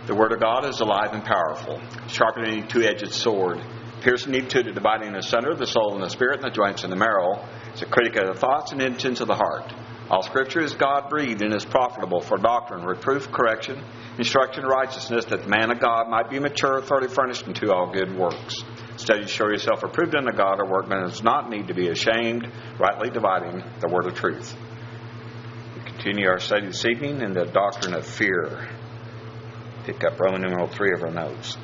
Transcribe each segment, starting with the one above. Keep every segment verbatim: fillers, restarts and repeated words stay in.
The Word of God is alive and powerful, sharper than any two-edged sword, piercing even to the dividing asunder of the soul and the spirit and the joints and the marrow. It's a critic of the thoughts and intents of the heart. All Scripture is God-breathed and is profitable for doctrine, reproof, correction, instruction in righteousness, that the man of God might be mature, thoroughly furnished unto all good works. Study to show yourself approved unto God, a workman does not need to be ashamed, rightly dividing the word of truth. We continue our study this evening in the doctrine of fear. Pick up Roman numeral three of our notes.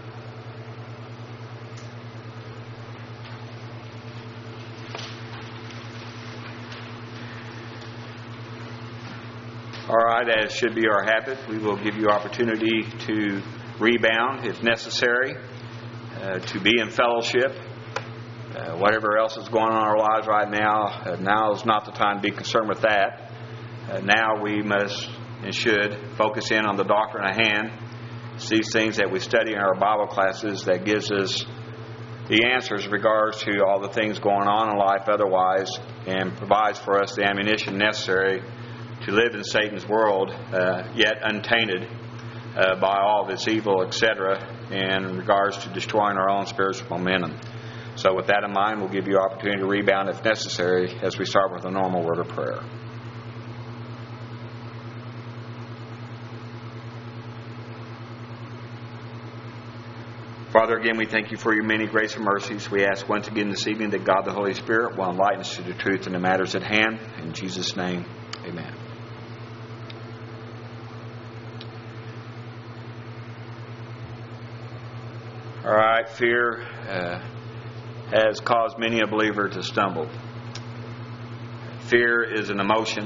All right, as should be our habit, we will give you opportunity to rebound if necessary, uh, to be in fellowship. Uh, whatever else is going on in our lives right now, uh, now is not the time to be concerned with that. Uh, now we must and should focus in on the doctrine at hand. It's these things that we study in our Bible classes that gives us the answers in regards to all the things going on in life otherwise, and provides for us the ammunition necessary to live in Satan's world, uh, yet untainted uh, by all of its evil, et cetera, and in regards to destroying our own spiritual momentum. So with that in mind, we'll give you opportunity to rebound if necessary as we start with a normal word of prayer. Father, again, we thank you for your many grace and mercies. We ask once again this evening that God the Holy Spirit will enlighten us to the truth in the matters at hand. In Jesus' name, amen. All right, fear uh, has caused many a believer to stumble. Fear is an emotion.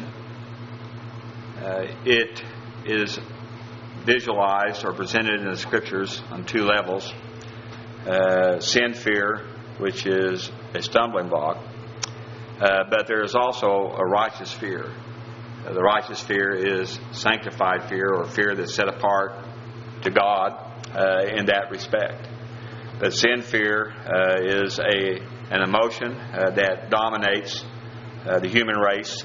Uh, it is visualized or presented in the Scriptures on two levels. Uh, sin fear, which is a stumbling block. Uh, but there is also a righteous fear. Uh, the righteous fear is sanctified fear, or fear that's set apart to God uh, in that respect. But sin fear uh, is a an emotion uh, that dominates uh, the human race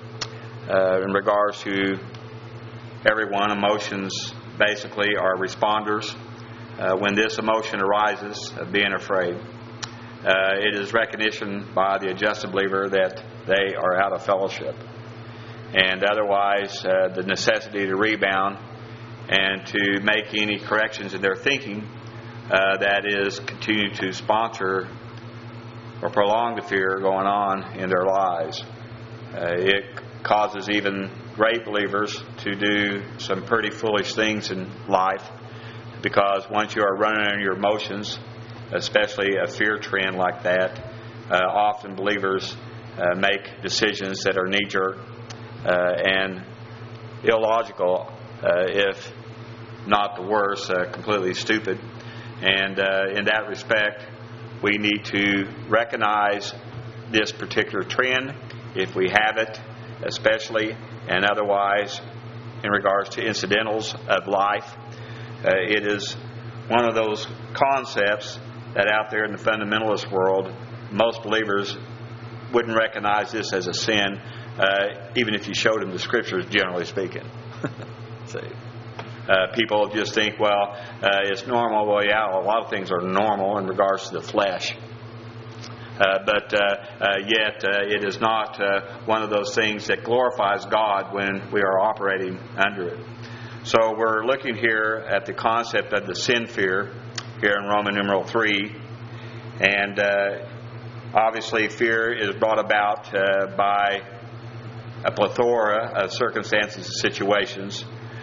uh, in regards to everyone. Emotions basically are responders. Uh, when this emotion arises, uh, being afraid, uh, it is recognition by the adjusted believer that they are out of fellowship. And otherwise, uh, the necessity to rebound and to make any corrections in their thinking uh, that is continue to sponsor or prolong the fear going on in their lives. Uh, it causes even great believers to do some pretty foolish things in life, because once you are running on your emotions, especially a fear trend like that, uh, often believers uh, make decisions that are knee-jerk uh, and illogical, uh, if not the worst, uh, completely stupid. And uh, in that respect, we need to recognize this particular trend, if we have it, especially, and otherwise in regards to incidentals of life. Uh, it is one of those concepts that out there in the fundamentalist world, most believers wouldn't recognize this as a sin, uh, even if you showed them the Scriptures, generally speaking. See, uh, people just think, well, uh, it's normal. Well, yeah, a lot of things are normal in regards to the flesh. Uh, but uh, uh, yet uh, it is not uh, one of those things that glorifies God when we are operating under it. So we're looking here at the concept of the sin fear here in Roman numeral three. And uh, obviously fear is brought about uh, by a plethora of circumstances and situations.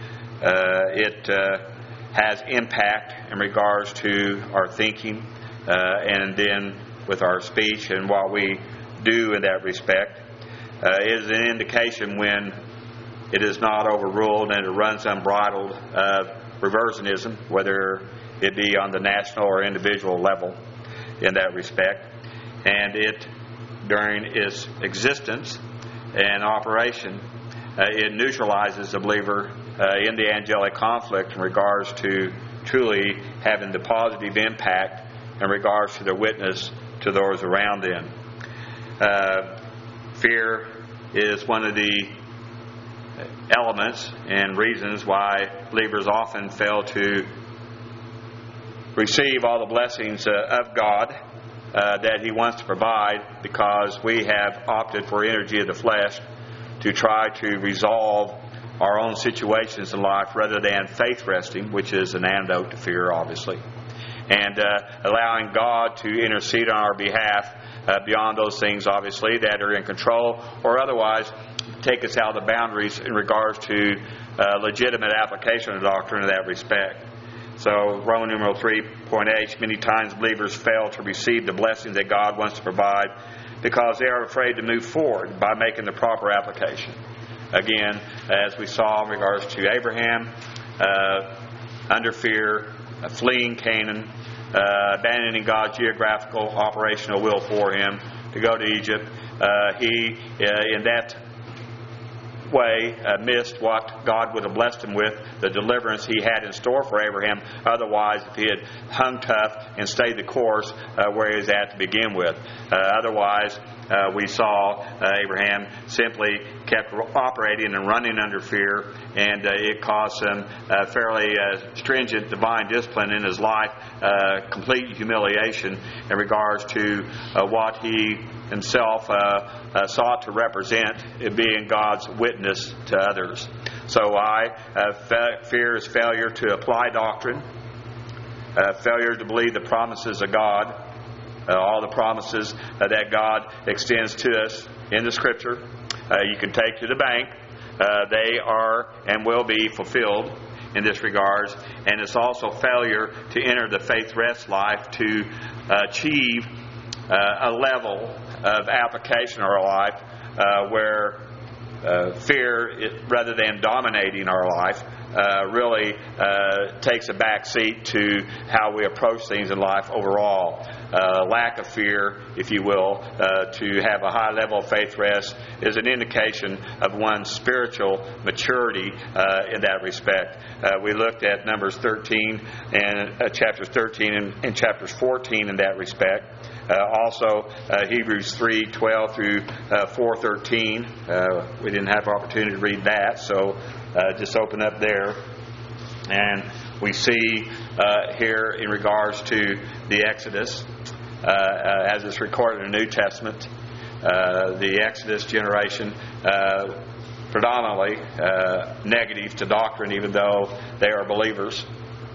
Uh, it uh, has impact in regards to our thinking uh, and then with our speech and what we do in that respect. Uh, it is an indication when it is not overruled and it runs unbridled of reversionism, whether it be on the national or individual level in that respect. And it, during its existence and operation, uh, it neutralizes the believer uh, in the angelic conflict in regards to truly having the positive impact in regards to the witness to those around them. Uh, fear is one of the elements and reasons why believers often fail to receive all the blessings uh, of God uh, that He wants to provide, because we have opted for energy of the flesh to try to resolve our own situations in life rather than faith resting, which is an antidote to fear, obviously, and uh, allowing God to intercede on our behalf uh, beyond those things, obviously, that are in control or otherwise take us out of the boundaries in regards to uh, legitimate application of the doctrine in that respect. So, Roman numeral three point H, many times believers fail to receive the blessings that God wants to provide because they are afraid to move forward by making the proper application. Again, as we saw in regards to Abraham, uh, under fear, uh, fleeing Canaan, uh, abandoning God's geographical operational will for him to go to Egypt, uh, he, uh, in that way uh, missed what God would have blessed him with, the deliverance He had in store for Abraham. Otherwise, if he had hung tough and stayed the course uh, where he was at to begin with. Uh, otherwise, uh, we saw uh, Abraham simply kept operating and running under fear, and uh, it caused some uh, fairly uh, stringent divine discipline in his life, uh, complete humiliation in regards to uh, what he himself uh, uh, sought to represent, it being God's witness to others. So I, uh, fe- fear is failure to apply doctrine, uh, failure to believe the promises of God, uh, all the promises uh, that God extends to us in the Scripture. Uh, you can take to the bank. Uh, they are and will be fulfilled in this regards. And it's also failure to enter the faith rest life to uh, achieve uh, a level of application in our life uh, where uh, fear, it, rather than dominating our life, uh, really uh, takes a back seat to how we approach things in life overall. Uh, lack of fear, if you will, uh, to have a high level of faith rest is an indication of one's spiritual maturity uh, in that respect. Uh, we looked at Numbers thirteen and uh, chapters thirteen and, and chapters fourteen in that respect. Uh, also, uh, Hebrews three twelve through uh, four thirteen. Uh, we didn't have opportunity to read that, so uh, just open up there. And we see uh, here in regards to the Exodus, uh, uh, as it's recorded in the New Testament, uh, the Exodus generation, uh, predominantly uh, negative to doctrine, even though they are believers.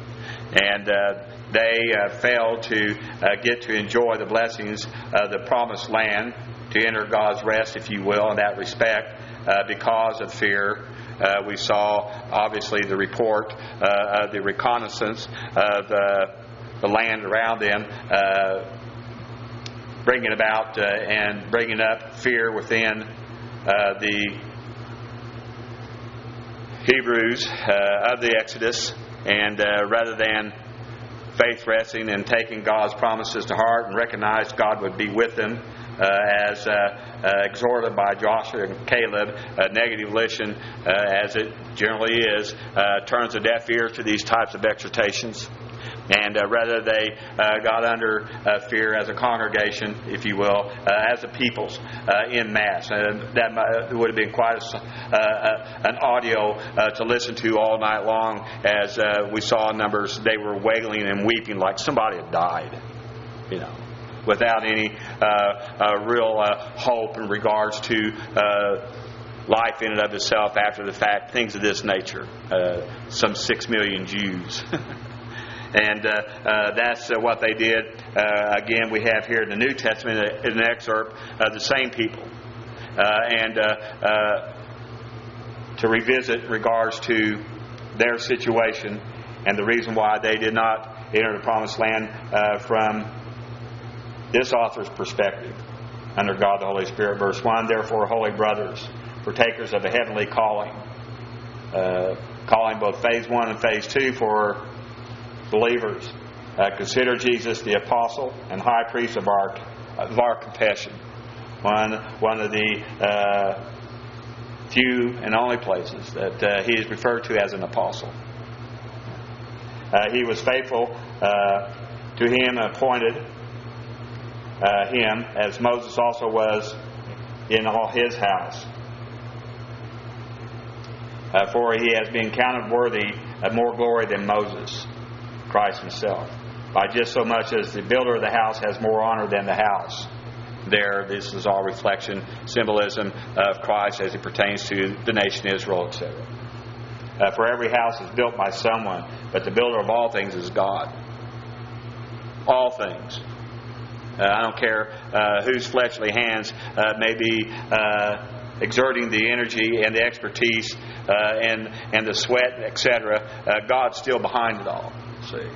And uh, they uh, failed to uh, get to enjoy the blessings of the promised land, to enter God's rest, if you will, in that respect, uh, because of fear. Uh, we saw, obviously, the report uh, of the reconnaissance of uh, the land around them, uh, bringing about uh, and bringing up fear within uh, the Hebrews uh, of the Exodus. And uh, rather than faith resting and taking God's promises to heart and recognize God would be with them, uh, as uh, uh, exhorted by Joshua and Caleb, uh, negative volition, uh, as it generally is, uh, turns a deaf ear to these types of exhortations. And uh, rather they uh, got under uh, fear as a congregation, if you will, uh, as a peoples uh, in mass. And that might, would have been quite a, uh, an audio uh, to listen to all night long, as uh, we saw numbers. They were wailing and weeping like somebody had died, you know, without any uh, uh, real uh, hope in regards to uh, life in and of itself after the fact, things of this nature. Uh, some six million Jews. And uh, uh, that's uh, what they did. Uh, again, we have here in the New Testament uh, an excerpt of the same people. Uh, and uh, uh, to revisit in regards to their situation and the reason why they did not enter the promised land uh, from this author's perspective, under God the Holy Spirit. Verse one, therefore, holy brothers, partakers of the heavenly calling, uh, calling both phase one and phase two for believers, uh, consider Jesus the apostle and high priest of our of our confession. One one of the uh, few and only places that uh, he is referred to as an apostle. Uh, he was faithful uh, to him and appointed uh, him, as Moses also was in all his house. Uh, for he has been counted worthy of more glory than Moses, Christ himself, by just so much as the builder of the house has more honor than the house. There, this is all reflection, symbolism of Christ as it pertains to the nation Israel, et cetera. Uh, for every house is built by someone, but the builder of all things is God. All things. Uh, I don't care uh, whose fleshly hands uh, may be uh, exerting the energy and the expertise uh, and and the sweat, et cetera. Uh, God's still behind it all. See.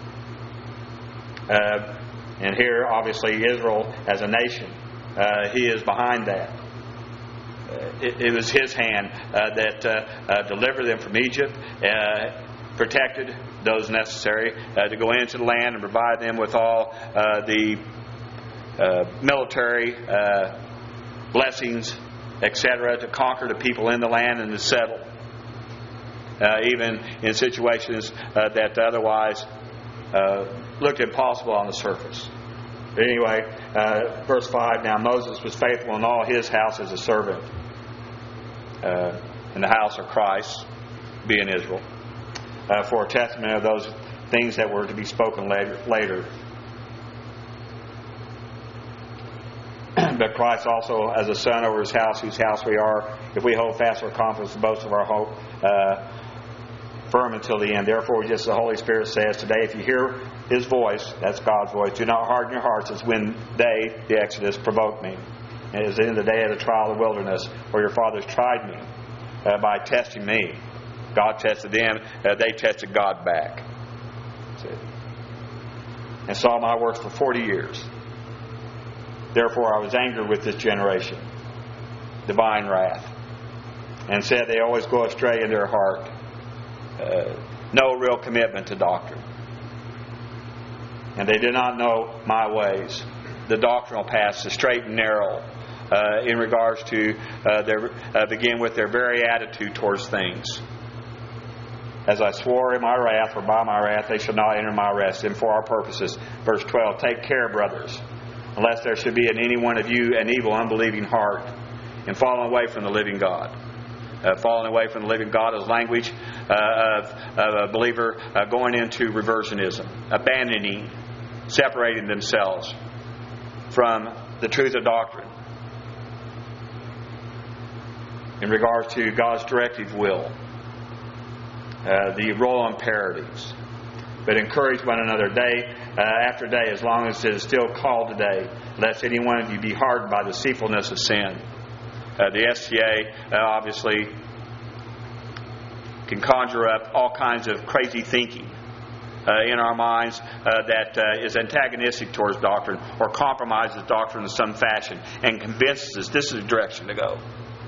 Uh, and here, obviously, Israel as a nation, uh, He is behind that. Uh, it, it was His hand uh, that uh, uh, delivered them from Egypt, uh, protected those necessary uh, to go into the land and provide them with all uh, the uh, military uh, blessings, et cetera, to conquer the people in the land and to settle, uh, even in situations uh, that otherwise uh, looked impossible on the surface. But anyway, uh, verse five, now Moses was faithful in all his house as a servant, uh, in the house of Christ, being Israel, uh, for a testament of those things that were to be spoken later. later. But Christ also as a son over his house, whose house we are, if we hold fast our confidence, the boast of our hope, uh, firm until the end. Therefore, just as the Holy Spirit says today, if you hear His voice, that's God's voice, do not harden your hearts as when they, the Exodus, provoked me. And it was in the day of the trial of the wilderness, where your fathers tried me uh, by testing me. God tested them, uh, they tested God back. See? And saw my works for forty years. Therefore I was angry with this generation, divine wrath, and said they always go astray in their heart. Uh, no real commitment to doctrine. And they did not know my ways, the doctrinal paths, the straight and narrow, uh, in regards to uh, their uh, begin with their very attitude towards things. As I swore in my wrath, or by my wrath, they shall not enter my rest. And for our purposes, verse twelve, take care, brothers, unless there should be in any one of you an evil, unbelieving heart, and falling away from the living God. Uh, falling away from the living God is language uh, of, of a believer uh, going into reversionism, abandoning, separating themselves from the truth of doctrine in regards to God's directive will, uh, the role imperatives. But encourage one another day uh, after day, as long as it is still called today, lest any one of you be hardened by the deceitfulness of sin. Uh, the S C A uh, obviously can conjure up all kinds of crazy thinking uh, in our minds uh, that uh, is antagonistic towards doctrine or compromises doctrine in some fashion and convinces us this is the direction to go.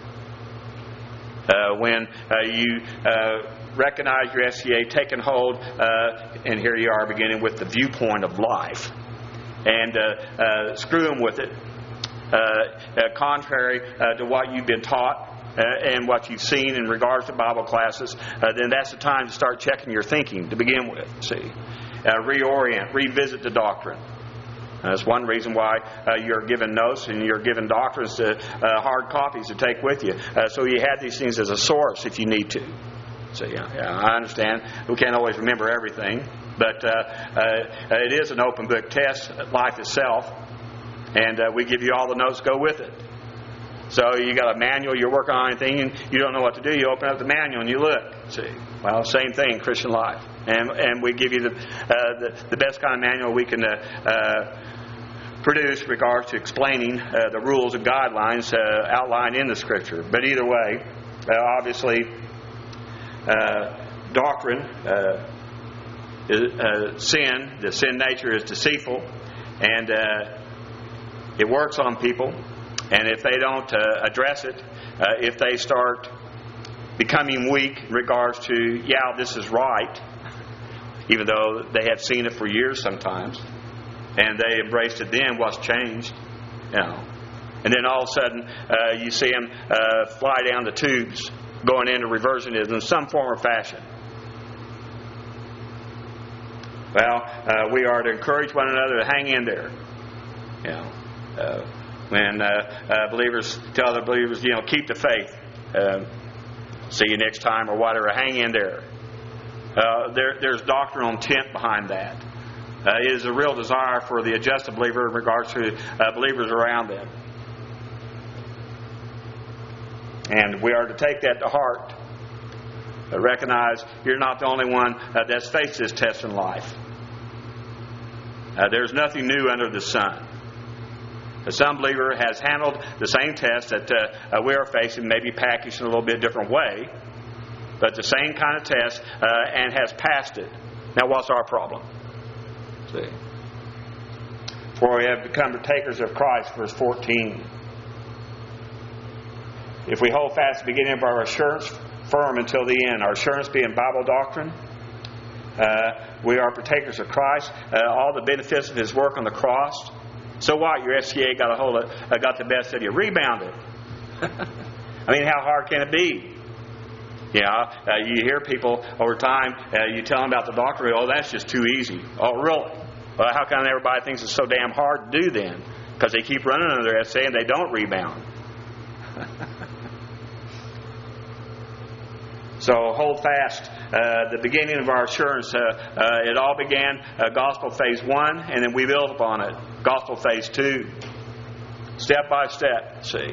Uh, when uh, you uh, recognize your S C A taking hold, uh, and here you are beginning with the viewpoint of life, and uh, uh, screw them with it. Uh, uh, contrary uh, to what you've been taught uh, and what you've seen in regards to Bible classes, uh, then that's the time to start checking your thinking to begin with. See, uh, reorient, revisit the doctrine. Uh, that's one reason why uh, you're given notes and you're given doctrines, to, uh, hard copies to take with you. Uh, so you have these things as a source if you need to. So yeah, yeah, I understand. We can't always remember everything, but uh, uh, it is an open book test, life itself. And uh, we give you all the notes go with it. So you got a manual, you're working on anything, and you don't know what to do. You open up the manual and you look. See, well, same thing, Christian life. And and we give you the uh, the, the best kind of manual we can uh, uh, produce in regards to explaining uh, the rules and guidelines uh, outlined in the Scripture. But either way, uh, obviously, uh, doctrine, uh, is, uh, sin, the sin nature is deceitful, and uh, it works on people, and if they don't uh, address it, uh, if they start becoming weak in regards to, yeah, this is right, even though they had seen it for years sometimes, and they embraced it then, what's changed? You know. And then all of a sudden, uh, you see them uh, fly down the tubes, going into reversionism in some form or fashion. Well, uh, we are to encourage one another to hang in there. You know. Uh, when uh, uh, believers tell other believers, you know, keep the faith. Uh, See you next time or whatever. Hang in there. Uh, there there's doctrinal intent behind that. Uh, it is a real desire for the adjusted believer in regards to uh, believers around them. And we are to take that to heart. Uh, recognize you're not the only one uh, that's faced this test in life. Uh, there's nothing new under the sun. Some believer has handled the same test that uh, uh, we are facing, maybe packaged in a little bit different way, but the same kind of test, uh, and has passed it. Now, what's our problem? See, for we have become partakers of Christ, verse fourteen. If we hold fast the beginning of our assurance firm until the end, our assurance being Bible doctrine, uh, we are partakers of Christ, uh, all the benefits of His work on the cross. So what? Your S C A got a hold of, uh, got the best of you. Rebound it. I mean, how hard can it be? You know, uh, you hear people over time, uh, you tell them about the doctrine, oh, that's just too easy. Oh, really? Well, how come everybody thinks it's so damn hard to do then? Because they keep running under their S C A and they don't rebound. So hold fast. Uh, the beginning of our assurance, uh, uh, it all began uh, gospel phase one, and then we built upon it. Gospel phase two. Step by step, see.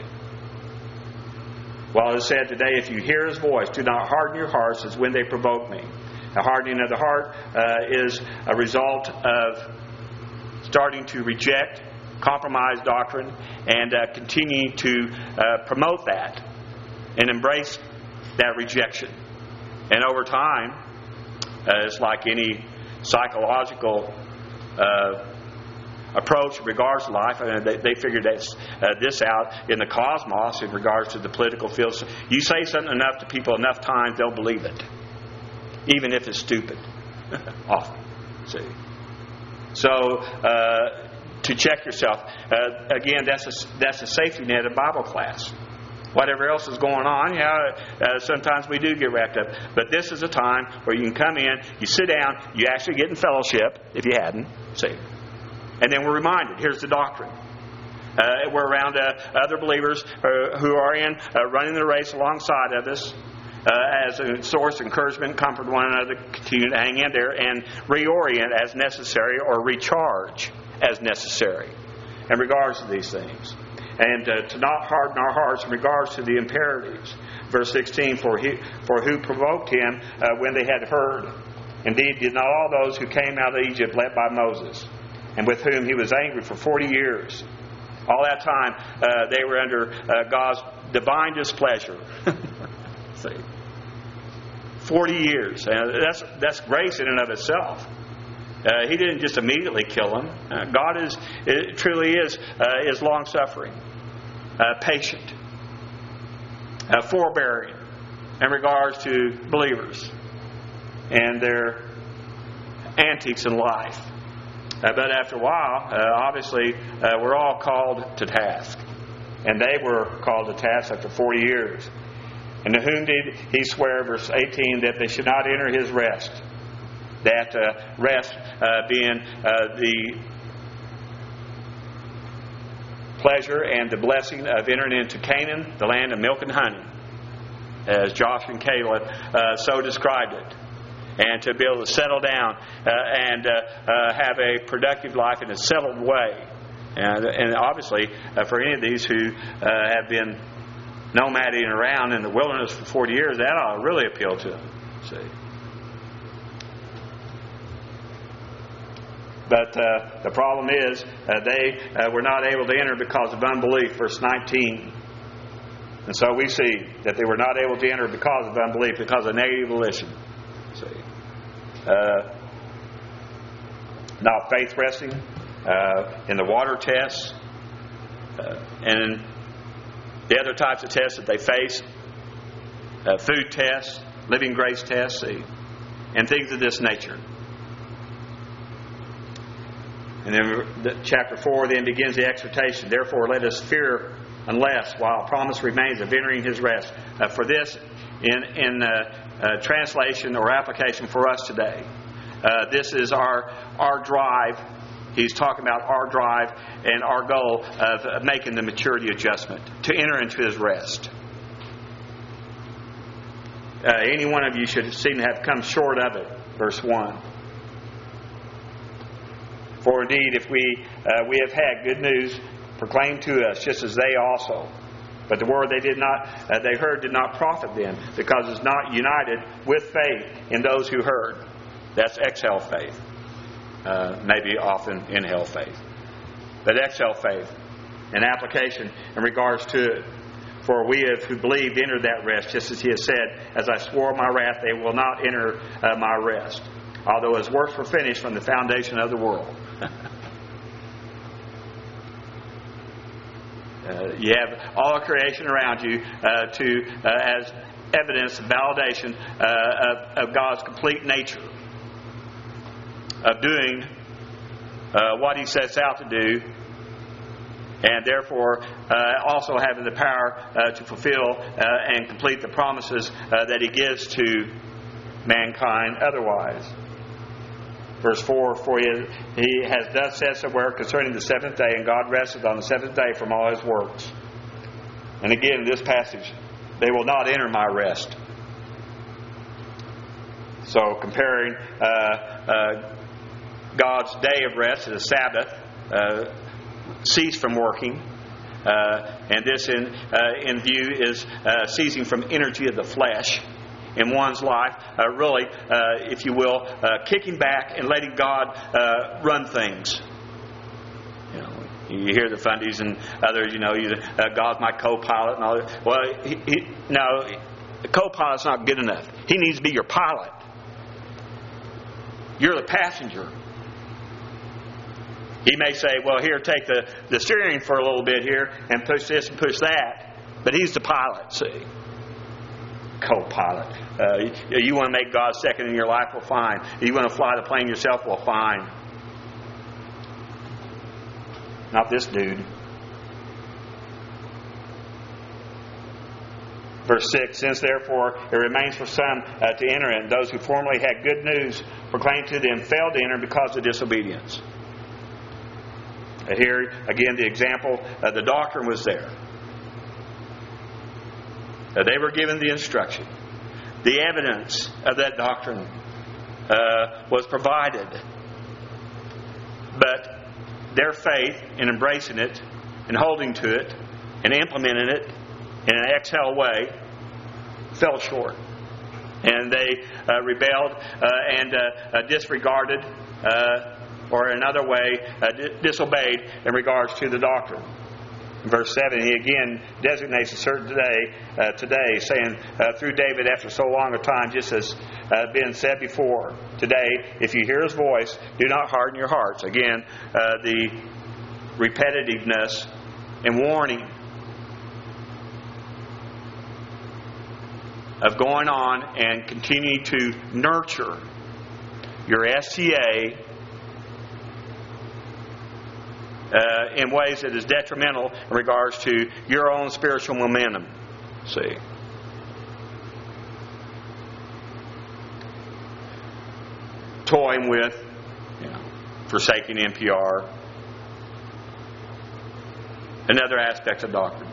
Well, it is said today, if you hear His voice, do not harden your hearts as when they provoke me. The hardening of the heart uh, is a result of starting to reject compromised doctrine and uh, continue to uh, promote that and embrace that rejection. And over time, uh, it's like any psychological uh, approach in regards to life. I mean, they, they figured this, uh, this out in the cosmos in regards to the political field. So you say something enough to people enough times, they'll believe it, even if it's stupid. Often, see. So uh, to check yourself uh, again, that's a, that's a safety net of Bible class. Whatever else is going on, yeah, uh, sometimes we do get wrapped up. But this is a time where you can come in, you sit down, you actually get in fellowship, if you hadn't, see. And then we're reminded, here's the doctrine. Uh, we're around uh, other believers uh, who are in uh, running the race alongside of us uh, as a source of encouragement, comfort one another, continue to hang in there and reorient as necessary or recharge as necessary in regards to these things. And uh, to not harden our hearts in regards to the imperatives. Verse sixteen, for, he, for who provoked him uh, when they had heard? Indeed, did not all those who came out of Egypt led by Moses, and with whom he was angry for forty years. All that time, uh, they were under uh, God's divine displeasure. See, forty years. And that's, that's grace in and of itself. Uh, he didn't just immediately kill them. Uh, God is it truly is uh, is long suffering, uh, patient, uh, forbearing in regards to believers and their antics in life. Uh, but after a while, uh, obviously, uh, we're all called to task, and they were called to task after forty years. And to whom did He swear, verse eighteen, that they should not enter His rest? That uh, rest uh, being uh, the pleasure and the blessing of entering into Canaan, the land of milk and honey, as Joshua and Caleb uh, so described it. And to be able to settle down uh, and uh, uh, have a productive life in a settled way. And, and obviously, uh, for any of these who uh, have been nomading around in the wilderness for forty years, that ought to really appeal to them. See. But uh, the problem is uh, they uh, were not able to enter because of unbelief, verse nineteen. And so we see that they were not able to enter because of unbelief, because of negative volition. See, uh, not faith resting uh, in the water tests uh, and the other types of tests that they face, uh, food tests, living grace tests, see, and things of this nature. And then chapter four then begins the exhortation. Therefore, let us fear unless, while promise remains of entering His rest. Uh, for this, in in uh, uh, translation or application for us today, uh, this is our our drive. He's talking about our drive and our goal of making the maturity adjustment to enter into His rest. uh, any one of you should seem to have come short of it. Verse one. For indeed, if we uh, we have had good news proclaimed to us, just as they also. But the word they did not, uh, they heard did not profit them, because it's not united with faith in those who heard. That's exhale faith. Uh, maybe often inhale faith. But exhale faith. An application in regards to it. For we have who believed entered that rest, just as he has said, as I swore my wrath, they will not enter uh, my rest. Although his works were finished from the foundation of the world. uh, you have all creation around you uh, to uh, as evidence, validation uh, of, of God's complete nature. Of doing uh, what he sets out to do. And therefore uh, also having the power uh, to fulfill uh, and complete the promises uh, that he gives to mankind otherwise. Verse four, for he, he has thus said somewhere concerning the seventh day, and God rested on the seventh day from all his works. And again, in this passage, they will not enter my rest. So comparing uh, uh, God's day of rest to the Sabbath, uh, cease from working, uh, and this in uh, in view is uh, ceasing from energy of the flesh in one's life, uh, really, uh, if you will, uh, kicking back and letting God uh, run things. You know, you hear the fundies and others, you know, you, uh, God's my co-pilot and all that. Well, he, he, no, the co-pilot's not good enough. He needs to be your pilot. You're the passenger. He may say, well, here, take the, the steering for a little bit here and push this and push that. But he's the pilot, see. Co-pilot. Uh, you, you want to make God second in your life? Well, fine. You want to fly the plane yourself? Well, fine. Not this dude. Verse six, since therefore it remains for some uh, to enter in, those who formerly had good news proclaimed to them failed to enter because of disobedience. Uh, here, again, the example, uh, the doctrine was there. Uh, they were given the instruction. The evidence of that doctrine uh, was provided. But their faith in embracing it and holding to it and implementing it in an exhale way fell short. And they uh, rebelled uh, and uh, uh, disregarded uh, or another way uh, di- disobeyed in regards to the doctrine. In verse seven, he again designates a certain day, uh, today, saying, uh, through David after so long a time, just as uh, been said before, today, if you hear his voice, do not harden your hearts. Again, uh, the repetitiveness and warning of going on and continuing to nurture your S T A Uh, in ways that is detrimental in regards to your own spiritual momentum. See? Toying with, you know, forsaking N P R. Another aspect of doctrine.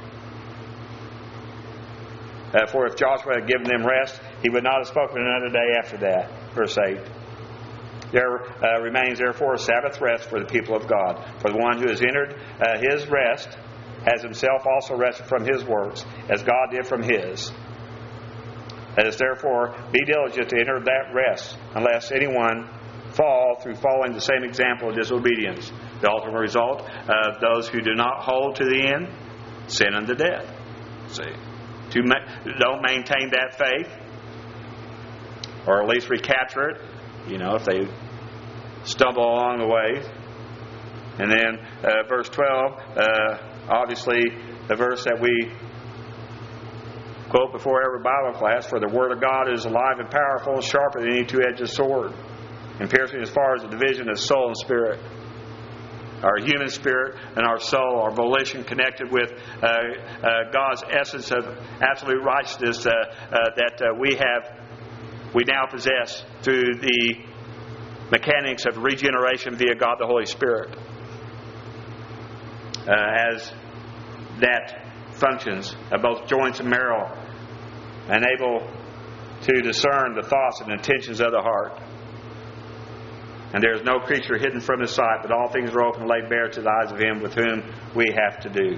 Uh, for if Joshua had given them rest, he would not have spoken another day after that. Verse eight. There uh, remains therefore a Sabbath rest for the people of God. For the one who has entered uh, his rest has himself also rested from his works, as God did from his. Let us therefore be diligent to enter that rest, unless anyone fall through following the same example of disobedience. The ultimate result of those who do not hold to the end, sin unto death. See, to ma- don't maintain that faith, or at least recapture it. You know, if they stumble along the way. And then uh, verse twelve, uh, obviously the verse that we quote before every Bible class, for the Word of God is alive and powerful, sharper than any two-edged sword, and piercing as far as the division of soul and spirit. Our human spirit and our soul, our volition connected with uh, uh, God's essence of absolute righteousness uh, uh, that uh, we have we now possess through the mechanics of regeneration via God the Holy Spirit. Uh, as that functions of both joints and marrow, and able to discern the thoughts and intentions of the heart. And there is no creature hidden from His sight, but all things are open and laid bare to the eyes of Him with whom we have to do.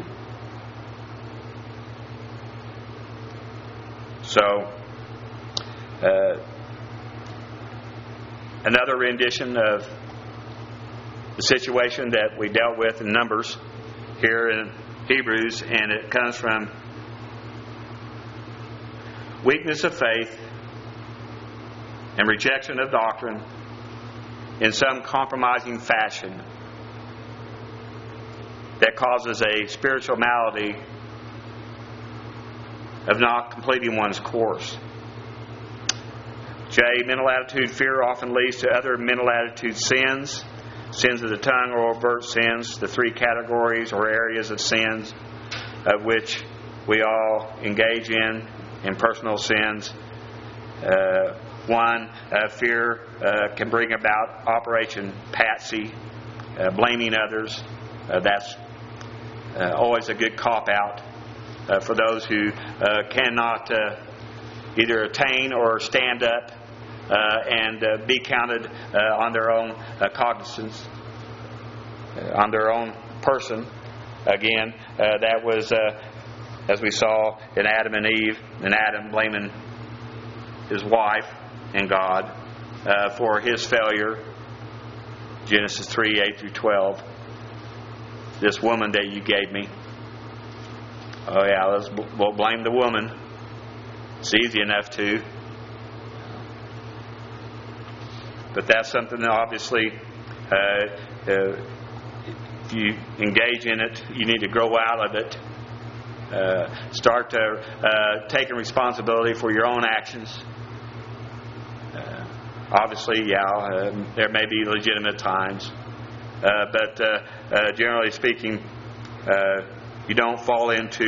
So, uh, another rendition of the situation that we dealt with in Numbers here in Hebrews, and it comes from weakness of faith and rejection of doctrine in some compromising fashion that causes a spiritual malady of not completing one's course. J. Mental attitude fear often leads to other mental attitude sins, sins of the tongue or overt sins, the three categories or areas of sins of which we all engage in, in personal sins. Uh, one, uh, fear uh, can bring about Operation Patsy, uh, blaming others. Uh, that's uh, always a good cop-out uh, for those who uh, cannot uh, either attain or stand up uh, and uh, be counted uh, on their own uh, cognizance, uh, on their own person. Again, uh, that was, uh, as we saw in Adam and Eve, and Adam blaming his wife and God uh, for his failure. Genesis three, eight through twelve. This woman that you gave me. Oh yeah, let's we'll blame the woman. It's easy enough to. But that's something that obviously, uh, uh, if you engage in it, you need to grow out of it. Uh, start to, uh, taking responsibility for your own actions. Obviously, yeah, uh, there may be legitimate times. Uh, but uh, uh, generally speaking, uh, you don't fall into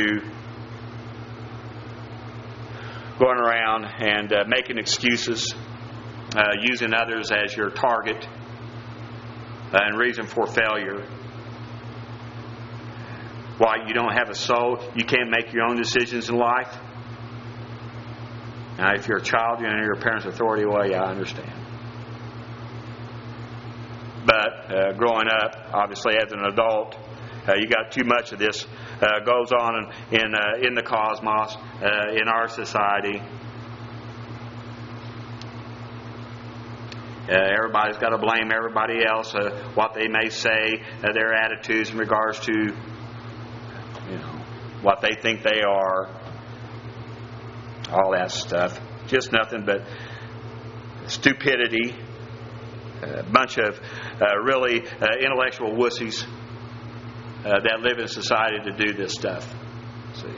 going around and uh, making excuses, uh, using others as your target uh, and reason for failure. Why? You don't have a soul. You can't make your own decisions in life. Now, if you're a child, you're under your parents' authority. Well, yeah, I understand. But uh, growing up, obviously, as an adult, uh, you got too much of this uh, goes on in in, uh, in the cosmos, uh, in our society. Uh, everybody's got to blame everybody else, uh, what they may say, uh, their attitudes in regards to, you know, what they think they are. All that stuff. Just nothing but stupidity. A bunch of uh, really uh, intellectual wussies uh, that live in society to do this stuff. See.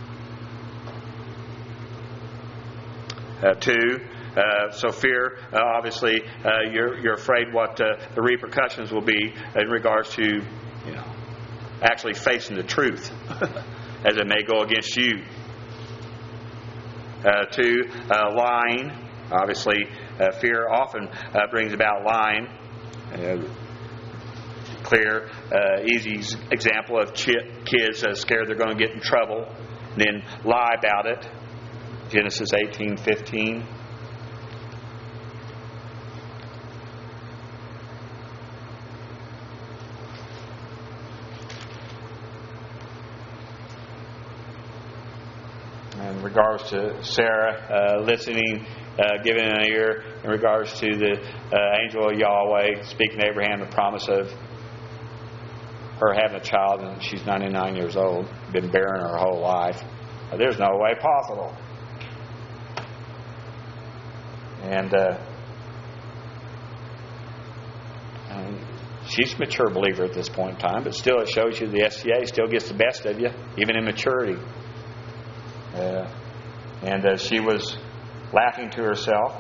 Uh, two, uh, so fear. Uh, obviously, uh, you're you're afraid what uh, the repercussions will be in regards to, you know, actually facing the truth, as it may go against you. Uh, two, uh, lying. Obviously, uh, fear often uh, brings about lying. Uh, clear, uh, easy example of ch- kids uh, scared they're going to get in trouble, and then lie about it. Genesis eighteen fifteen. In regards to Sarah, uh, listening, uh, giving an ear in regards to the uh, angel of Yahweh speaking to Abraham the promise of her having a child, and she's ninety-nine years old, been barren her whole life. Uh, there's no way possible. And, uh, and she's a mature believer at this point in time, but still it shows you the S T A still gets the best of you, even in maturity. Uh, and uh, she was laughing to herself,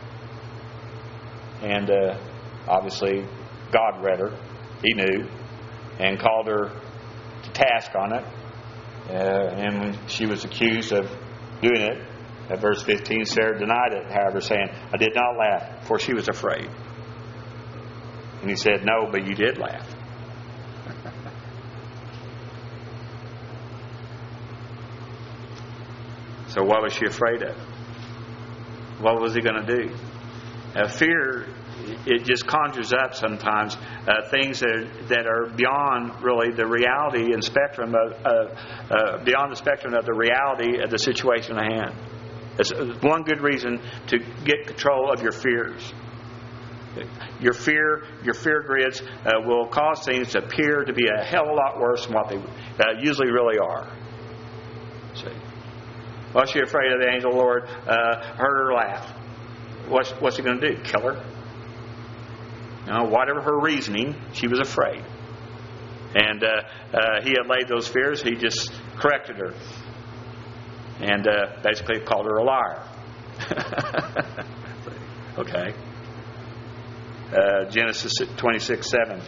and uh, obviously God read her. He knew, and called her to task on it. Uh, and when she was accused of doing it, at verse fifteen, Sarah denied it, however, saying, "I did not laugh, for she was afraid." And he said, "No, but you did laugh." So what was she afraid of? what was he going to do? Uh, fear, it just conjures up sometimes uh, things that are, that are beyond really the reality and spectrum of uh, uh, beyond the spectrum of the reality of the situation at hand. It's one good reason to get control of your fears. Your fear, your fear grids uh, will cause things to appear to be a hell of a lot worse than what they uh, usually really are. See, was she afraid of the angel of the Lord? Uh, heard her laugh. What's what's he going to do? Kill her? You know, whatever her reasoning, she was afraid. And uh, uh, he had laid those fears. He just corrected her, and uh, basically called her a liar. Okay. Uh, Genesis twenty-six seven.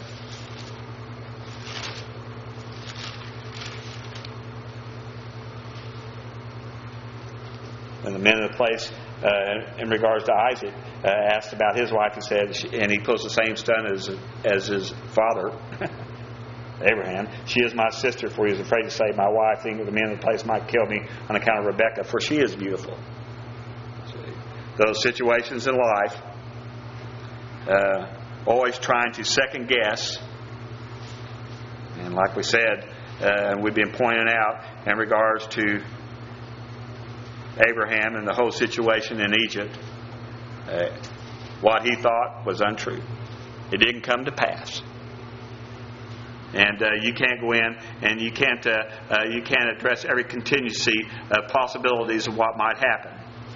And the men of the place, uh, in regards to Isaac, uh, asked about his wife and said, and he pulls the same stunt as as his father, Abraham. She is my sister, for he was afraid to say my wife, thinking the men of the place might kill me on account of Rebekah, for she is beautiful. See, those situations in life. Uh, always trying to second guess, and like we said, uh, we've been pointing out in regards to Abraham and the whole situation in Egypt, uh, what he thought was untrue. It didn't come to pass, and uh, you can't go in and you can't uh, uh, you can't address every contingency of possibilities of what might happen.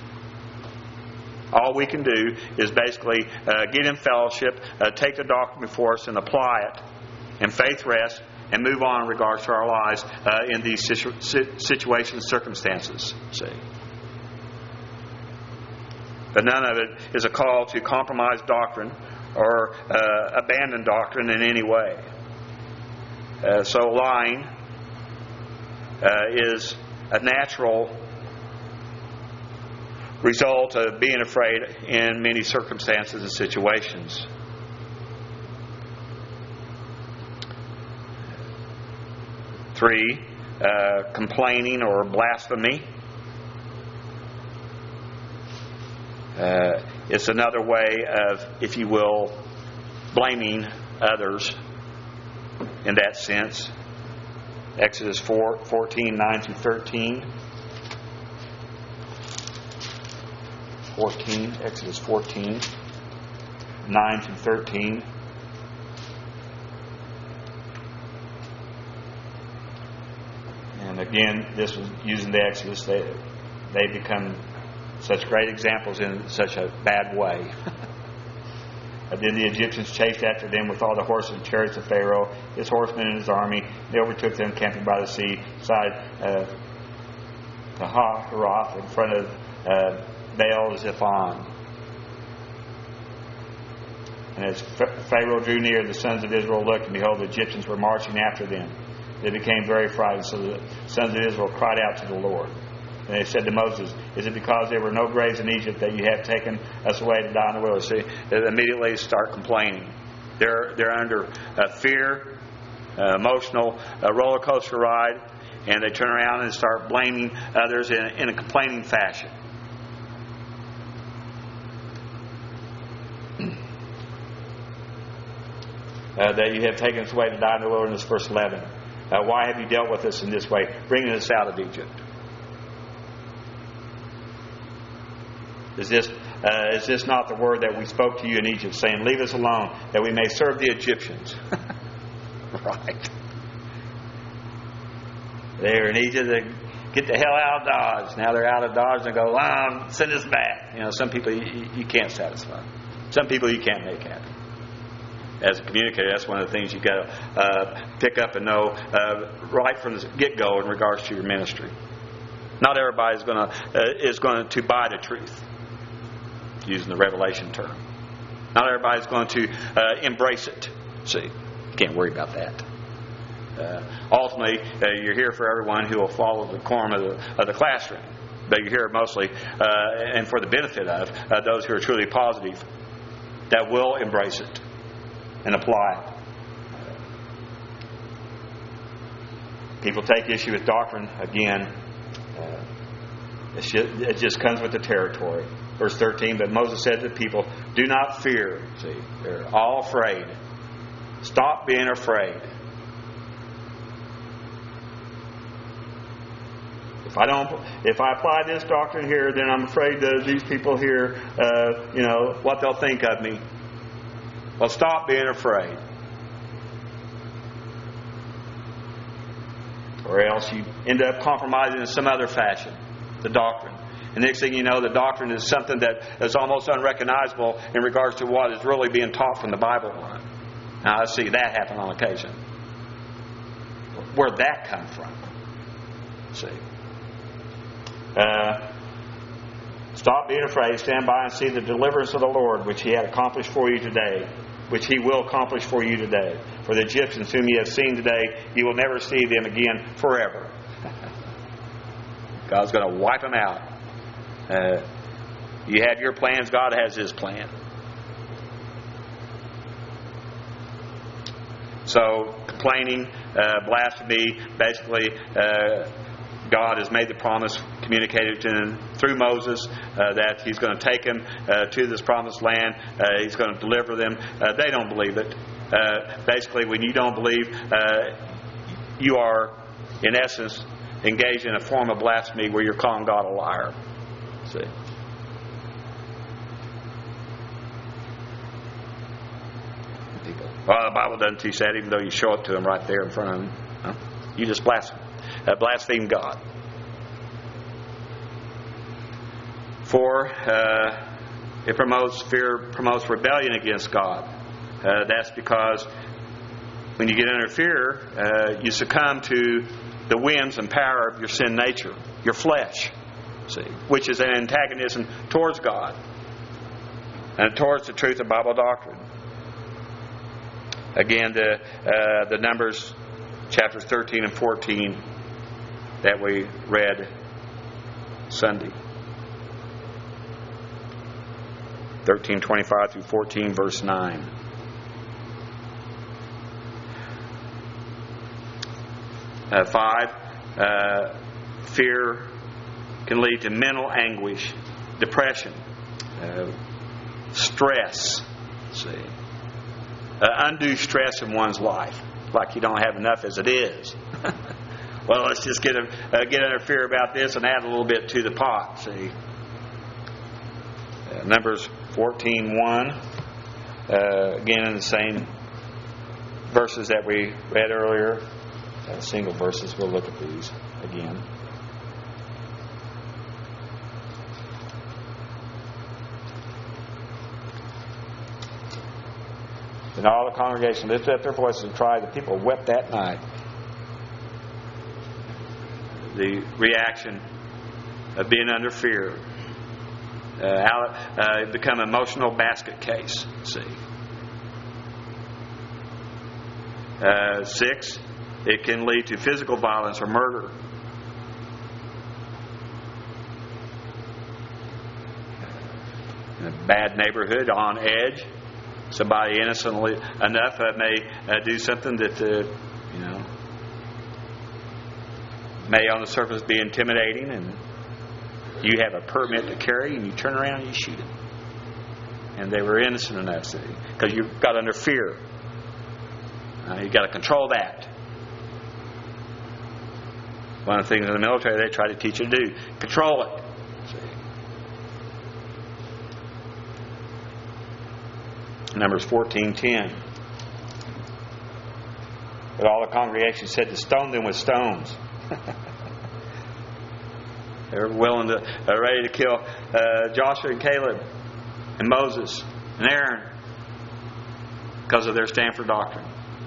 All we can do is basically uh, get in fellowship, uh, take the doctrine before us and apply it, and faith rest, and move on in regards to our lives uh, in these situ- situations, circumstances. See, but none of it is a call to compromise doctrine or uh, abandon doctrine in any way. Uh, so lying uh, is a natural result of being afraid in many circumstances and situations. Three, uh, complaining or blasphemy. Uh, it's another way of, if you will, blaming others in that sense. Exodus four, fourteen, nine through thirteen. fourteen, Exodus fourteen, nine through thirteen. And again, this was using the Exodus. They, they become such great examples in such a bad way. Then the Egyptians chased after them with all the horses and chariots of Pharaoh, his horsemen and his army. They overtook them camping by the sea, beside uh, Hahiroth, in front of uh, Baal Zephon. And as Pharaoh drew near, the sons of Israel looked, and behold, the Egyptians were marching after them. They became very frightened, so the sons of Israel cried out to the Lord. And they said to Moses, "Is it because there were no graves in Egypt that you have taken us away to die in the wilderness?" See, they immediately start complaining. They're they're under uh, fear, uh, emotional uh, roller coaster ride, and they turn around and start blaming others in, in a complaining fashion. Uh, that you have taken us away to die in the wilderness, verse eleven. Uh, why have you dealt with us in this way, bringing us out of Egypt? Is this uh, is this not the word that we spoke to you in Egypt, saying, "Leave us alone, that we may serve the Egyptians"? Right. They were in Egypt. They get the hell out of Dodge. Now they're out of Dodge, and they go, um, "Send us back." You know, some people you, you can't satisfy. Some people you can't make happy. As a communicator, that's one of the things you've got to uh, pick up and know uh, right from the get-go in regards to your ministry. Not everybody is going to uh, is going to buy the truth, using the Revelation term. Not everybody is going to uh, embrace it. See, you can't worry about that. Uh, ultimately, uh, you're here for everyone who will follow the decorum of the, of the classroom. But you're here mostly, uh, and for the benefit of uh, those who are truly positive, that will embrace it and apply it. People take issue with doctrine, again, uh, It's just, it just comes with the territory. Verse thirteen, but Moses said to the people, do not fear. See, they're all afraid. Stop being afraid. If I don't, if I apply this doctrine here, then I'm afraid that these people here, uh, you know, what they'll think of me. Well, stop being afraid. Or else you end up compromising in some other fashion, the doctrine. And next thing you know, the doctrine is something that is almost unrecognizable in regards to what is really being taught from the Bible. Now, I see that happen on occasion. Where'd that come from? See. Uh, stop being afraid. Stand by and see the deliverance of the Lord, which He had accomplished for you today, which He will accomplish for you today. For the Egyptians whom you have seen today, you will never see them again forever. God's going to wipe them out. Uh, you have your plans, God has His plan. So, complaining, uh, blasphemy, basically, uh, God has made the promise, communicated to them through Moses, uh, that He's going to take them uh, to this promised land. Uh, he's going to deliver them. Uh, they don't believe it. Uh, basically, when you don't believe, uh, you are, in essence, engaged in a form of blasphemy where you're calling God a liar. See? People, well, the Bible doesn't teach that, even though you show it to them right there in front of them. Huh? You just blaspheme. Uh, blaspheme God. For uh, it promotes fear, promotes rebellion against God. Uh, that's because when you get under fear, uh, you succumb to the whims and power of your sin nature, your flesh, see, which is an antagonism towards God and towards the truth of Bible doctrine. Again, the uh, the Numbers chapters thirteen and fourteen that we read Sunday. thirteen twenty-five through fourteen, verse nine. Uh, five, uh, fear can lead to mental anguish, depression, uh, stress. See, uh, undue stress in one's life, like you don't have enough as it is. Well, let's just get a, uh, get under fear about this and add a little bit to the pot. See, uh, Numbers fourteen one, uh, again in the same verses that we read earlier. Uh, single verses. We'll look at these again. And all the congregation lifted up their voices and cried. The people wept that night. The reaction of being under fear. Uh, uh, become an emotional basket case. See. Uh, six. It can lead to physical violence or murder. In a bad neighborhood, on edge, somebody innocently enough uh, may uh, do something that uh, you know may on the surface be intimidating, and you have a permit to carry, and you turn around and you shoot it. And they were innocent enough because you got under fear. Uh, you got to control that. One of the things in the military they try to teach you to do. Control it. See? Numbers fourteen ten. But all the congregation said to stone them with stones. They were willing to, uh, ready to kill uh, Joshua and Caleb and Moses and Aaron because of their stand for doctrine.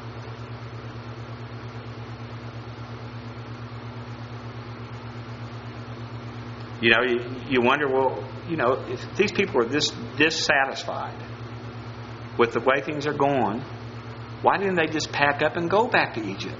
You know, you, you wonder, well, you know, if these people are this dissatisfied with the way things are going, why didn't they just pack up and go back to Egypt?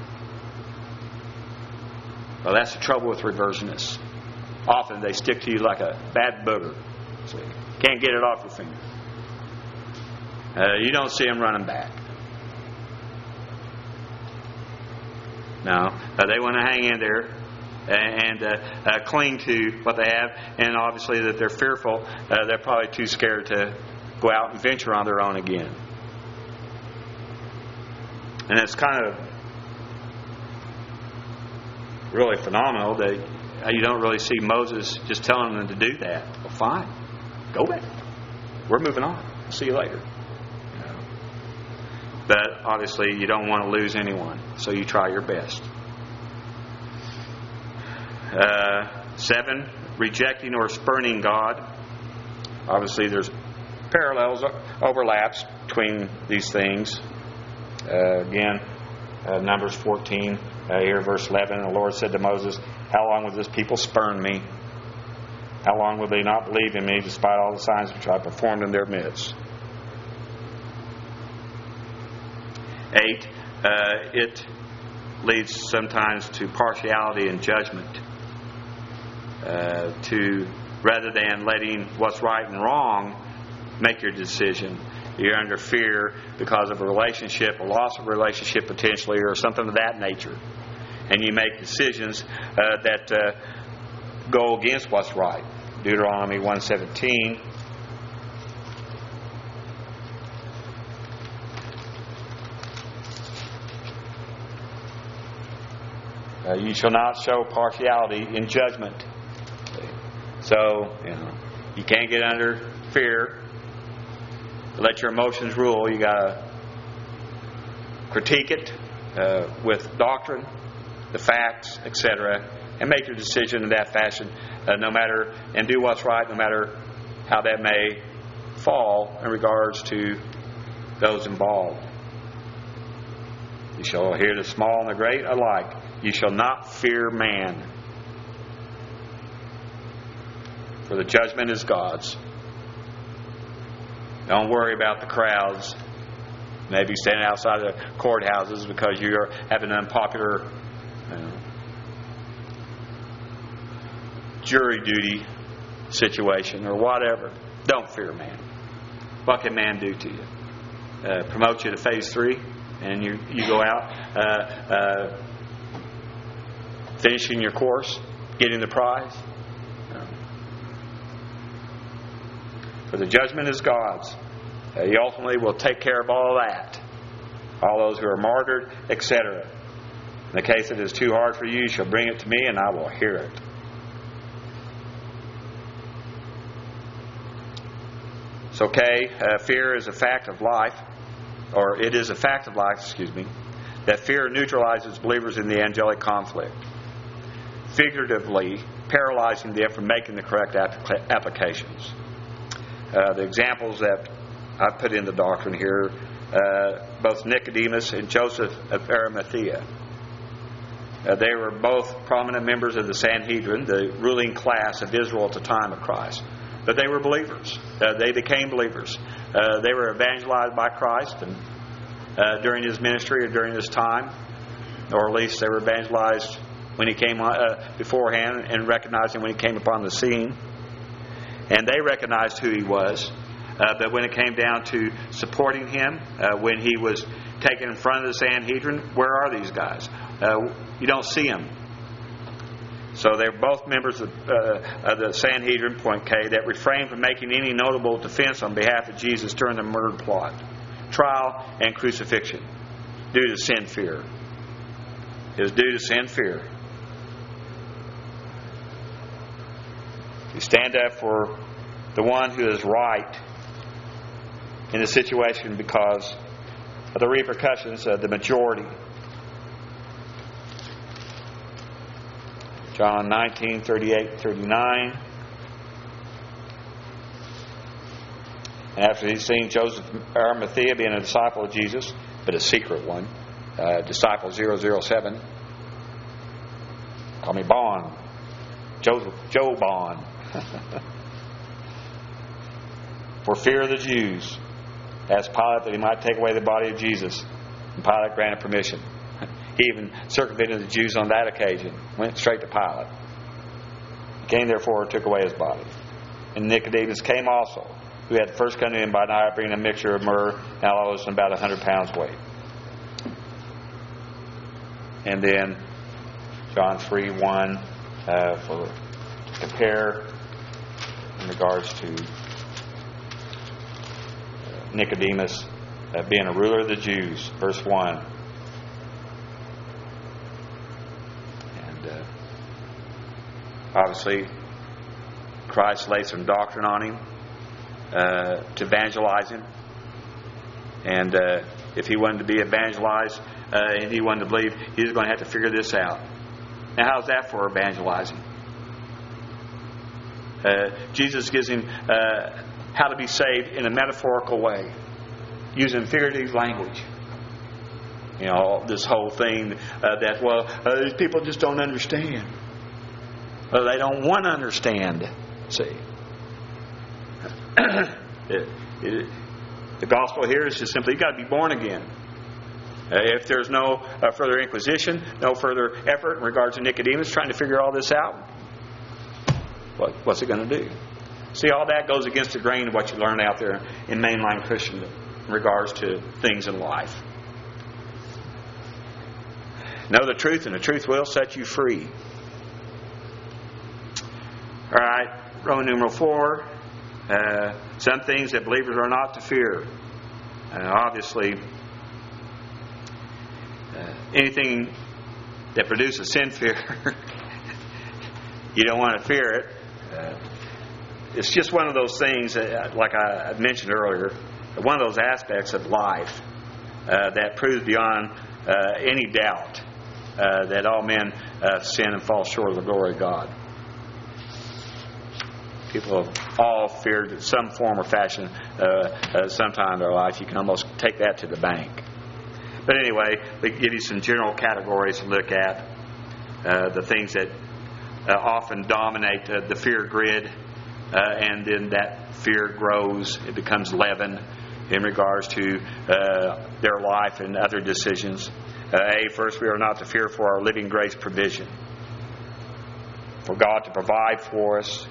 Well, that's the trouble with reversionists. Often they stick to you like a bad booger. So you can't get it off your finger. Uh, you don't see them running back. No, uh, they want to hang in there. and uh, uh, cling to what they have. And obviously that they're fearful. Uh, they're probably too scared to go out and venture on their own again. And it's kind of really phenomenal that you don't really see Moses just telling them to do that. Well, fine. Go back. We're moving on. I'll see you later. But obviously you don't want to lose anyone, so you try your best. Uh, seven, rejecting or spurning God. Obviously there's parallels, overlaps between these things. Uh, again, uh, Numbers fourteen, uh, here verse eleven, the Lord said to Moses, how long will this people spurn me? How long will they not believe in me despite all the signs which I performed in their midst? Eight, uh, it leads sometimes to partiality and judgment. Uh, to rather than letting what's right and wrong make your decision, you're under fear because of a relationship, a loss of a relationship potentially, or something of that nature, and you make decisions uh, that uh, go against what's right. Deuteronomy one seventeen. Uh, you shall not show partiality in judgment. So, you know, you can't get under fear. Let your emotions rule. You got to critique it uh, with doctrine, the facts, et cetera, and make your decision in that fashion, uh, no matter, and do what's right, no matter how that may fall in regards to those involved. You shall hear the small and the great alike. You shall not fear man, for the judgment is God's. Don't worry about the crowds, maybe standing outside the courthouses because you have an unpopular you know, jury duty situation or whatever. Don't fear man. What can man do to you? Uh, promote you to phase three, and you, you go out uh, uh, finishing your course, getting the prize. No. For the judgment is God's. Uh, he ultimately will take care of all that. All those who are martyred, et cetera. In the case that it is too hard for you, you shall bring it to me, and I will hear it. It's okay. Uh, fear is a fact of life, or it is a fact of life, excuse me, that fear neutralizes believers in the angelic conflict, figuratively paralyzing them from making the correct applications. Uh, the examples that I put in the doctrine here, uh, both Nicodemus and Joseph of Arimathea. Uh, they were both prominent members of the Sanhedrin, the ruling class of Israel at the time of Christ. But they were believers. Uh, they became believers. Uh, they were evangelized by Christ and uh, during His ministry or during His time, or at least they were evangelized when He came uh, beforehand and recognized Him when He came upon the scene. And they recognized who He was. Uh, but when it came down to supporting Him, uh, when He was taken in front of the Sanhedrin, where are these guys? Uh, you don't see them. So they're both members of, uh, of the Sanhedrin, point K, that refrained from making any notable defense on behalf of Jesus during the murder plot, trial, and crucifixion, due to sin fear. It was due to sin fear. You stand up for the one who is right in the situation because of the repercussions of the majority. John nineteen, thirty-eight, thirty-nine. And after he's seen Joseph of Arimathea being a disciple of Jesus, but a secret one, uh, disciple zero zero seven. Call me Bond. Joseph, Joe Bond. For fear of the Jews, asked Pilate that he might take away the body of Jesus. And Pilate granted permission. He even circumvented the Jews on that occasion. Went straight to Pilate. He came therefore and took away his body. And Nicodemus came also, who had first come to him by night, bringing a mixture of myrrh, aloes, and about a hundred pounds weight. And then John three one uh, for to compare in regards to uh, Nicodemus uh, being a ruler of the Jews, verse one. And uh, obviously, Christ laid some doctrine on him uh, to evangelize him. And uh, if he wanted to be evangelized uh, and he wanted to believe, he was going to have to figure this out. Now, how's that for evangelizing? Uh, Jesus gives him uh, how to be saved in a metaphorical way, using figurative language. You know, this whole thing uh, that, well, uh, these people just don't understand. Well, they don't want to understand. See, it, it, the gospel here is just simply, you've got to be born again. Uh, if there's no uh, further inquisition, no further effort in regards to Nicodemus trying to figure all this out, what, what's it going to do? See, all that goes against the grain of what you learn out there in mainline Christendom in regards to things in life. Know the truth, and the truth will set you free. All right, Roman numeral four. Uh, some things that believers are not to fear. Uh, obviously, uh, anything that produces sin fear, you don't want to fear it. Uh, it's just one of those things, that, like I mentioned earlier, one of those aspects of life uh, that proves beyond uh, any doubt uh, that all men uh, sin and fall short of the glory of God. People have all feared some form or fashion uh, uh, sometime in their life. You can almost take that to the bank. But anyway, we give you some general categories to look at. Uh, the things that uh, often dominate uh, the fear grid. Uh, and then that fear grows. It becomes leaven in regards to uh, their life and other decisions. Uh, A, first, we are not to fear for our living grace provision. For God to provide for us.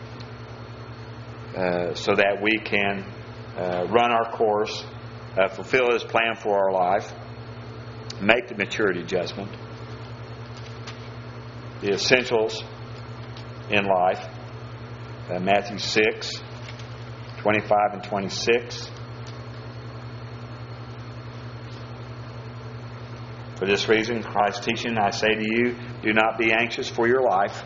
Uh, so that we can uh, run our course, uh, fulfill His plan for our life, make the maturity adjustment, the essentials in life. Uh, Matthew six, twenty-five and twenty-six. For this reason, Christ's teaching, I say to you, do not be anxious for your life,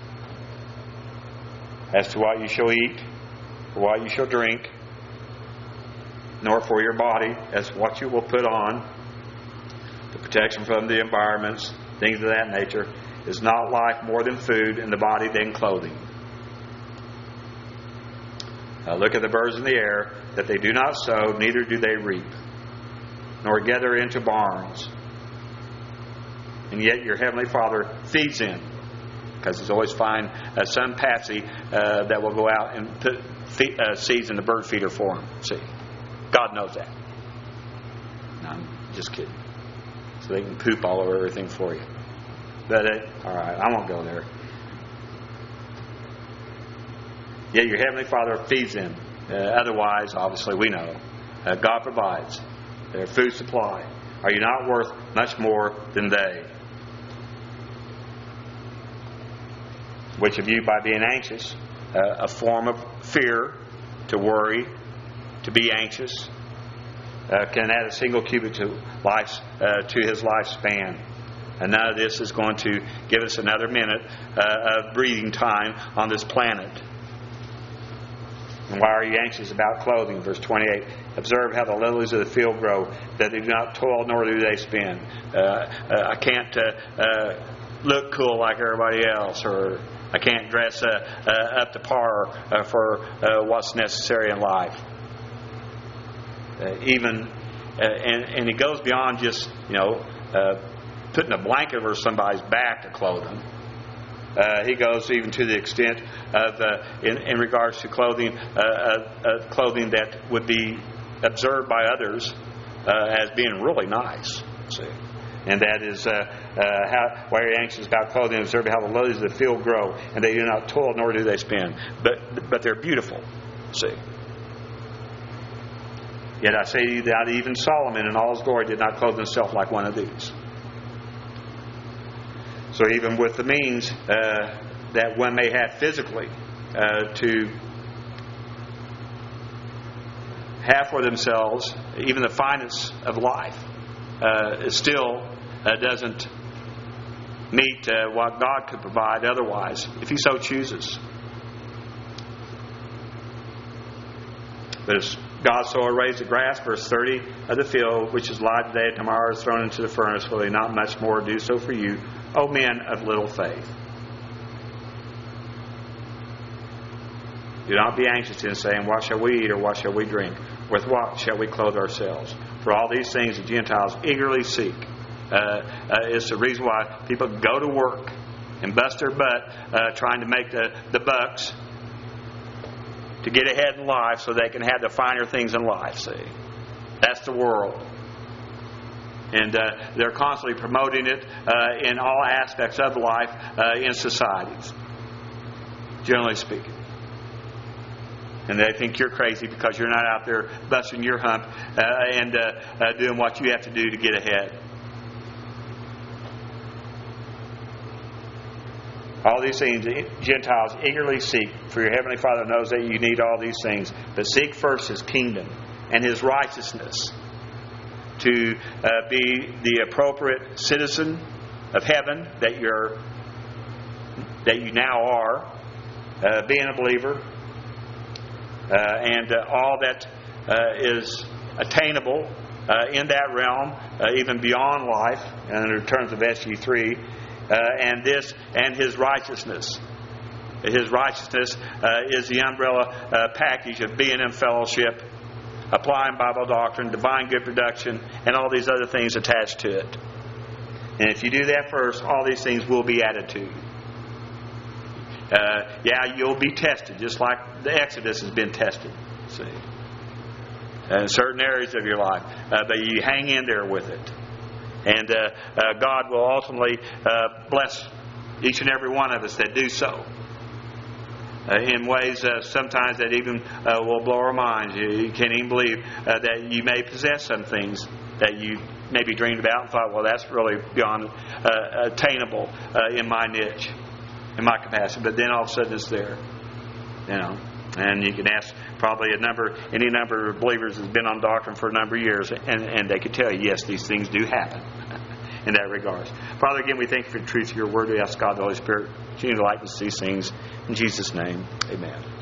as to what you shall eat, for what you shall drink, nor for your body as what you will put on. The protection from the environments, things of that nature. Is not life more than food, and the body than clothing? Uh, look at the birds in the air, that they do not sow, neither do they reap, nor gather into barns. And yet your Heavenly Father feeds them. Because He's always find uh, some patsy uh, that will go out and put feed, uh, seeds in the bird feeder for them. See, God knows that. No, I'm just kidding. So they can poop all over everything for you. But uh, all right, I won't go there. Yet your Heavenly Father feeds them. Uh, otherwise, obviously, we know uh, God provides their food supply. Are you not worth much more than they? Which of you, by being anxious, uh, a form of fear, to worry, to be anxious, uh, can add a single cubit to life's uh, to his lifespan? And none of this is going to give us another minute uh, of breathing time on this planet. And why are you anxious about clothing? Verse twenty-eight. Observe how the lilies of the field grow, that they do not toil nor do they spin. Uh, uh, I can't uh, uh, look cool like everybody else, or I can't dress uh, uh, up to par uh, for uh, what's necessary in life. Uh, even, uh, and, and it goes beyond just, you know, uh, putting a blanket over somebody's back to clothe them. Uh, he goes even to the extent of, uh, in, in regards to clothing, uh, uh, uh, clothing that would be observed by others uh, as being really nice. See, and that is uh, uh, how why are you anxious about clothing? Observe how the lilies of the field grow, and they do not toil nor do they spin, but but they're beautiful. See. Yet I say to you that even Solomon in all his glory did not clothe himself like one of these. So even with the means uh, that one may have physically uh, to have for themselves, even the finest of life, uh, it still uh, doesn't meet uh, what God could provide otherwise, if He so chooses. But as God so arrays the grass, verse thirty, of the field, which is live today, tomorrow is thrown into the furnace, will He not much more do so for you, O men of little faith? Do not be anxious in saying, what shall we eat, or what shall we drink? With what shall we clothe ourselves? For all these things the Gentiles eagerly seek. Uh, uh, it's the reason why people go to work and bust their butt uh, trying to make the, the bucks to get ahead in life so they can have the finer things in life, see. That's the world. And uh, they're constantly promoting it uh, in all aspects of life uh, in societies, generally speaking. And they think you're crazy because you're not out there busting your hump uh, and uh, uh, doing what you have to do to get ahead. All these things Gentiles eagerly seek, for your Heavenly Father knows that you need all these things. But seek first His kingdom and His righteousness, to uh, be the appropriate citizen of heaven that you're that you now are, uh, being a believer, uh, and uh, all that uh, is attainable uh, in that realm, uh, even beyond life, and in terms of S G three. Uh, and this and His righteousness. His righteousness uh, is the umbrella uh, package of being in fellowship, applying Bible doctrine, divine good production, and all these other things attached to it. And if you do that first, all these things will be added to you. Uh, yeah, you'll be tested, just like the Exodus has been tested. See, in certain areas of your life, uh, but you hang in there with it. And uh, uh, God will ultimately uh, bless each and every one of us that do so. Uh, in ways uh, sometimes that even uh, will blow our minds. You, you can't even believe uh, that you may possess some things that you maybe dreamed about and thought, well, that's really beyond uh, attainable uh, in my niche, in my capacity. But then all of a sudden it's there. You know. And you can ask probably a number, any number of believers that's been on doctrine for a number of years, and, and they could tell you, yes, these things do happen in that regard. Father, again, we thank you for the truth of your word. We ask God, the Holy Spirit, continue to light us these things. In Jesus' name, amen.